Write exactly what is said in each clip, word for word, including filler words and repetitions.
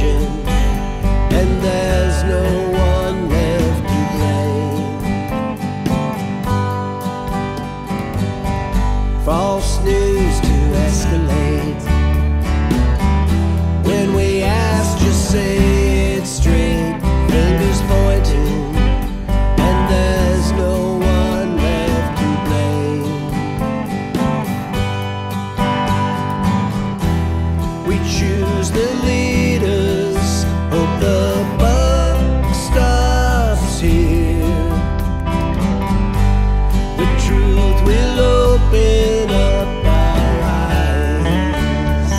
fortune, and there's no one left to blame. False news to escalate. When we ask, just say it straight. Fingers pointing, and there's no one left to blame. We choose the leaders, hope the buck stops here. The truth will open up our eyes.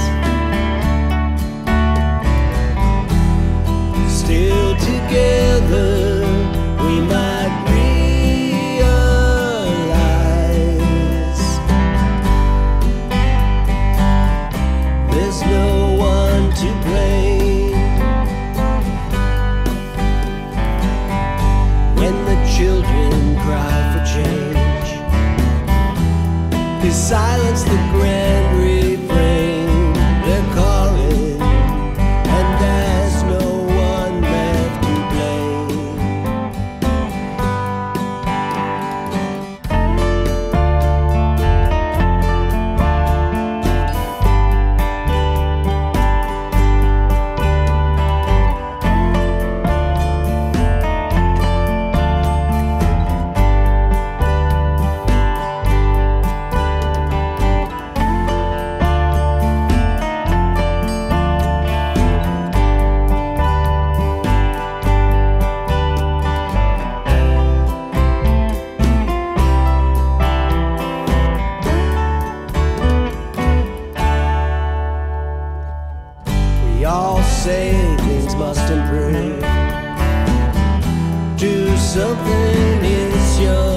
Still together we might realize there's no one to blame. When the children cry for change, they silence the grand refrain. They're calling, and there's no one left to blame. We all say things must improve. Do something is your